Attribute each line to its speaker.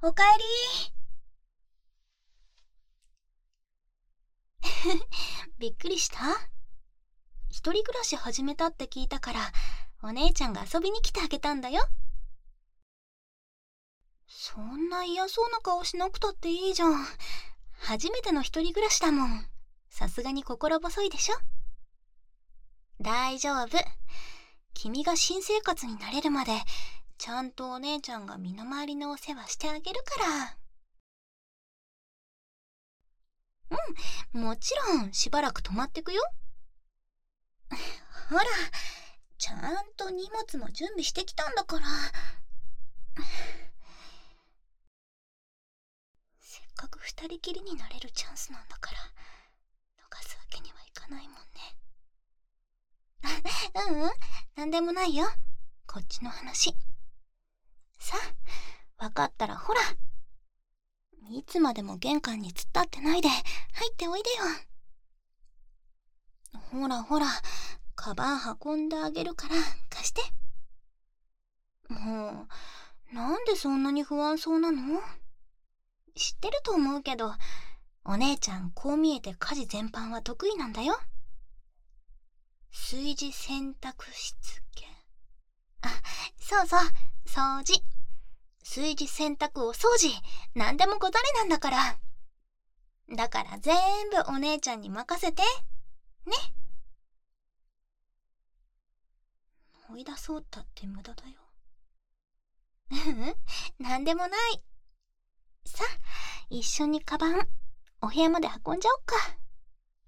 Speaker 1: おかえり。びっくりした？一人暮らし始めたって聞いたから、お姉ちゃんが遊びに来てあげたんだよ。そんな嫌そうな顔しなくたっていいじゃん。初めての一人暮らしだもん。さすがに心細いでしょ？大丈夫。君が新生活に慣れるまで、ちゃんとお姉ちゃんが身の回りのお世話してあげるから。もちろんしばらく泊まってくよ。ほら、ちゃんと荷物も準備してきたんだから。せっかく二人きりになれるチャンスなんだから、逃すわけにはいかないもんね。なんでもないよ。こっちの話。さあ、わかったらほら。いつまでも玄関に突っ立ってないで、入っておいでよ。ほらほら、カバン運んであげるから貸して。もう、なんでそんなに不安そうなの？知ってると思うけど、お姉ちゃんこう見えて家事全般は得意なんだよ。炊事洗濯しつけ。あ、そうそう、掃除。炊事洗濯お掃除、なんでもござれなんだから。だから全部お姉ちゃんに任せて。ね。追い出そうったって無駄だよ。なんでもない。さあ、一緒にカバン、お部屋まで運んじゃおっか。